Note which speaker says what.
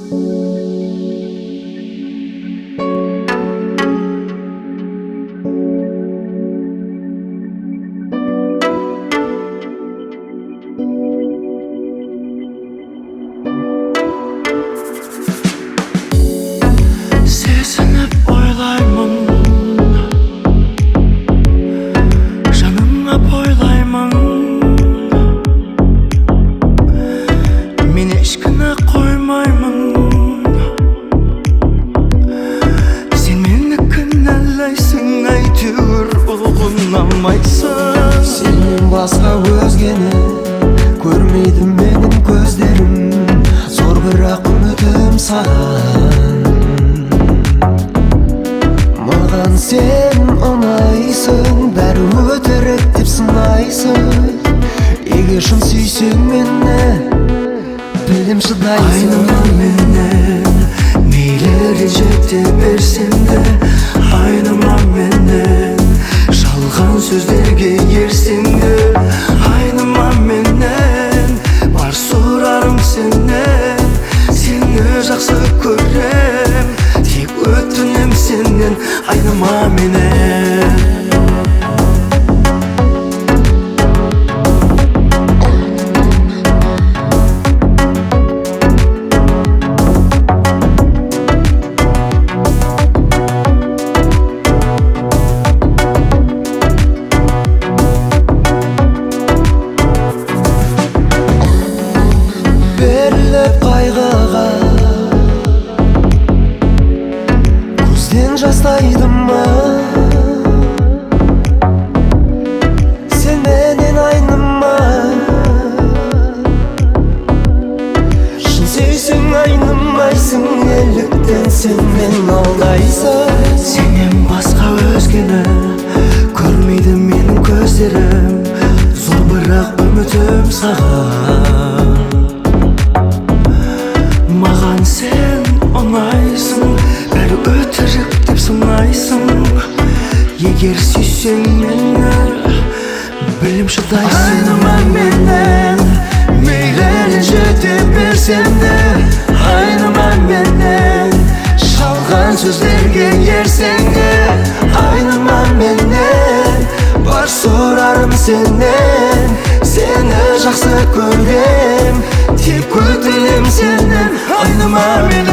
Speaker 1: Сенен басқа өзгені көрмейді менің көздерім. Зор бірақ үмітім саған. Маған сен ұнайсың, бәрі өтірік деп сынайсың. Егер шын сүйсең мені, білем шыдайсың.
Speaker 2: Айныма менен, мейлі ренжете берсем де. Айныма менен, жалған сөздерге ерсең де. Айныма менен, бар сұрарым сенен. Сені жақсы көрем, тек өтінем сенен. Айныма менен.
Speaker 1: Беріліп қайғыға көзден жастайды ма? Сен менен айныма, шын сүйсең айнымайсың. Неліктен сен мен алдайсың?
Speaker 2: Сенен басқа өзгені көрмейді менің көздерім. Зор бірақ үмітім саған. Маған сен ұнайсың, бәрі өтірік деп сынайсың. Егер сүйсең мені, білем шыдайсың. Айныма менен, мейлі ренжете берсем де. Айныма менен, жалған сөздерге ерсең де. Айныма менен, бар сұрарым сенен. Сені жақсы көрем, тек өтінем сенен. Айныма менен.